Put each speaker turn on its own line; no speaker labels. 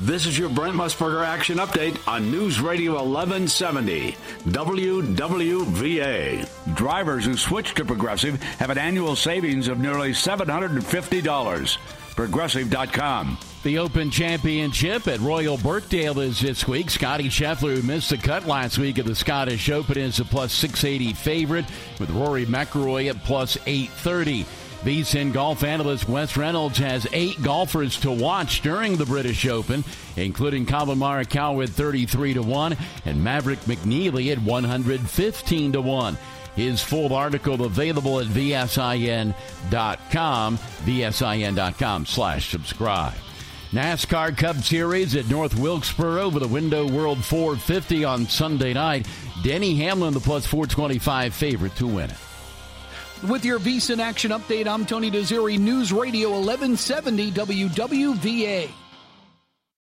This is your Brent Musburger Action Update on News Radio 1170, WWVA. Drivers who switch to Progressive have an annual savings of nearly $750. Progressive.com.
The Open Championship at Royal Birkdale is this week. Scotty Scheffler, who missed the cut last week at the Scottish Open, is a plus 680 favorite, with Rory McIlroy at plus 830. VSiN golf analyst Wes Reynolds has 8 golfers to watch during the British Open, including Colin Morikawa at 33-1 and Maverick McNeely at 115-1. His full article available at vsin.com, vsin.com/subscribe. NASCAR Cup Series at North Wilkesboro with the Window World 450 on Sunday night. Denny Hamlin, the plus 425 favorite to win it.
With your VSiN Action Update, I'm Tony Desiri, News Radio 1170 WWVA.